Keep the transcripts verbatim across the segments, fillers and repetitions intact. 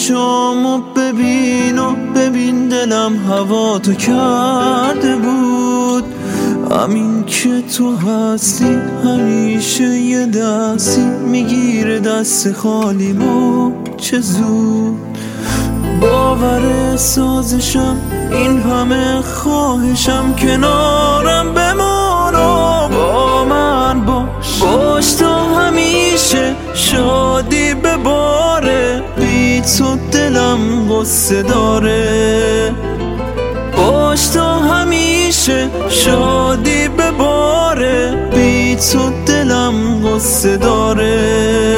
چشامو ببین و ببین دلم هوا تو کرده بود. همین که تو هستی همیشه یه دستی میگیره دست خالیمو چه زود. باور سازشم این همه خواهشم کنارم بمان و با من باش. باش تا همیشه شادی بباره، بی تو دلم غصه داره. باش تا همیشه شادی بباره، بی تو دلم غصه داره.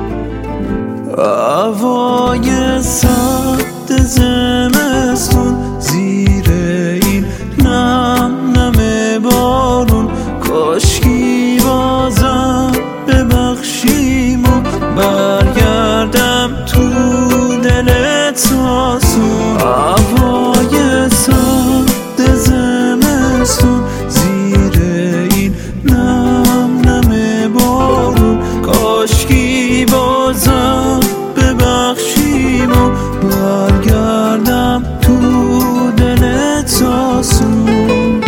هوای سرد زمستون زیر این نم نم بارون، کاشکی بازم ببخشیم و برگردم تو دلت آسون. هوای سرد زمستون زیر این نم نم بارون، کاشکی بازم ببخشیم و برگردم تو دلت آسون.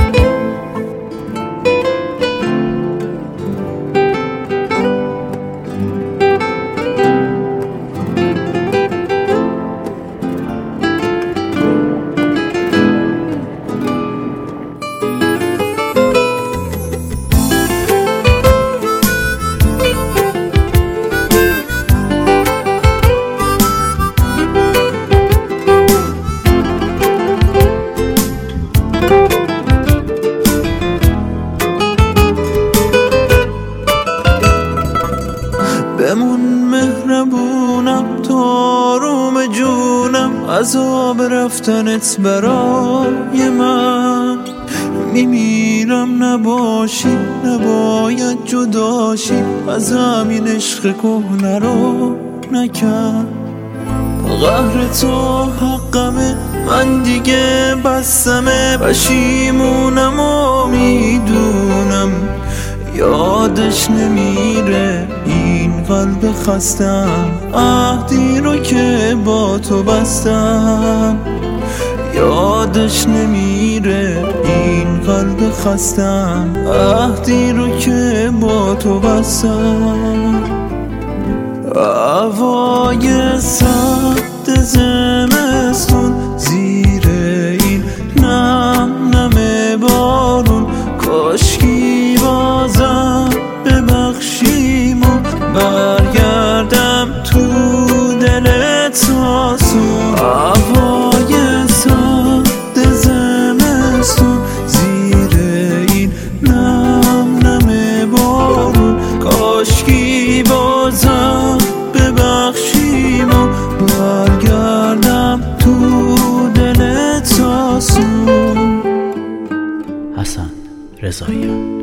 بمون مهربونم تو آروم جونم، عذاب رفتنت برای من. میمیرم نباشی نباید جداشی، از همین عشق کهنه رو نکن. قهر تو حقمه من دیگه بسمه، پشیمونم و میدونم یادش نمیره این قلب خستم. عهدی رو که با تو بستم یادش نمیره این قلب خستم. عهدی رو که با تو بستم. هوای سرد زمستون زیر این نم نم بارون، کاشکی بازم ببخشیم و برگردم تو دلت آسون. هوای سرد زمستون زیر این نم نم بارون، کاشکی بازم ببخشیم و برگردم تو دلت آسون. حسن رضاییان.